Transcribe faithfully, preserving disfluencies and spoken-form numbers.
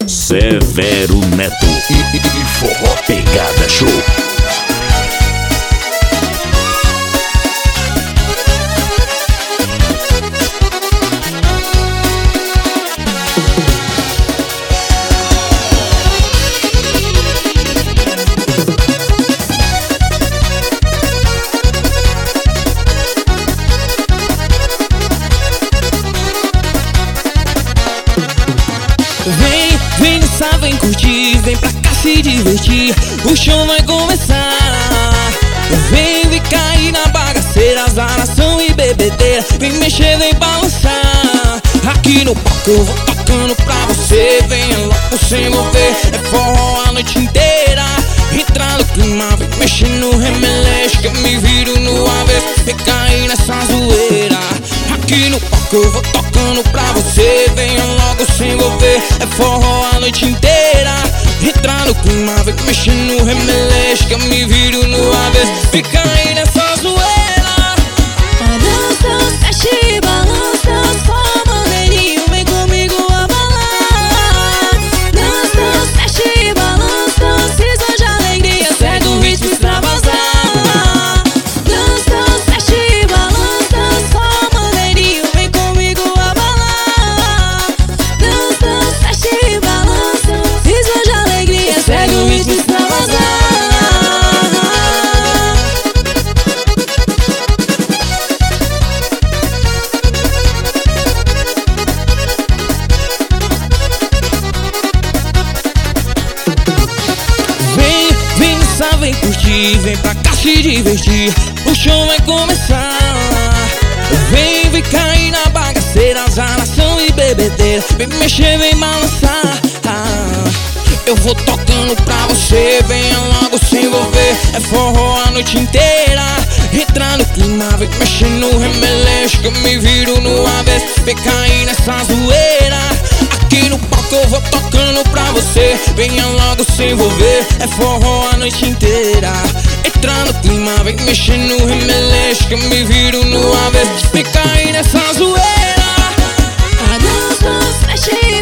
Severo Neto e, e, e Forró Pegada Show. Vem, vem dançar, vem curtir, vem pra cá se divertir, o show vai começar. Vem, vem cair na bagaceira, azaração e bebedeira, vem mexer, vem balançar. Aqui no palco eu vou tocando pra você, venha logo se envolver, é forró a noite inteira. Entra no clima, vem mexer no remeleixo, que eu me viro no avesso, vem cair nessa zoeira. Aqui no palco eu vou tocando pra você, venha logo se envolver, é forró a noite inteira. Entra no clima, vem mexer no remeleixo, que eu me viro no avesso, fica aí nessa zoeira. Balança, mexe, balança, só maneirinho, vem comigo abalar. Dança, mexe, balança, cisa de alegria, segue o ritmo e extravasar. Dança, mexe, balança, só maneirinho, vem comigo abalar. Dança, mexe, balança, cisa de alegria, segue o ritmo e extravasar. Vem, vem dançar, vem curtir, vem pra cá se divertir, o show vai começar. Vem, vem cair na bagaceira, azaração e bebedeira, vem mexer, vem balançar. Ah, eu vou tocando pra você, venha logo se envolver, é forró a noite inteira. Entra no clima, vem mexer no remeleixo, que eu me viro no avesso, vem cair nessa zoeira. Aqui no palco eu vou tocando pra você, venha logo se envolver, é forró a noite inteira. Entra no clima, vem mexer no remeleixo, que eu me viro no avesso, fica aí nessa zoeira. A dança, mexe,